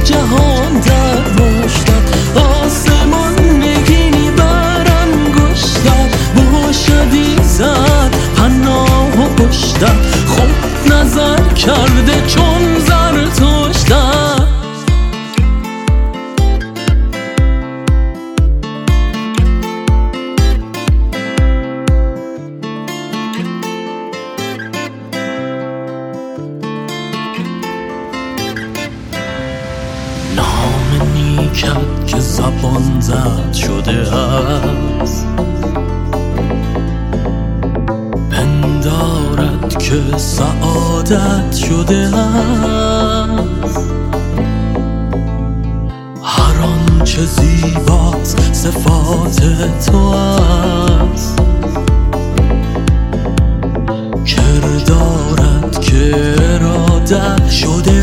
جهان در باشد، آسمان نگینی بر انگشتر باشدی زد پناه و پشتر. خود نظر کرده چون زرتشتر. نام نیکت که زبان زد شده است، پندارد که سعادت شده است. هر آنچه زیباست صفات تو است، کردارد که ارادت شده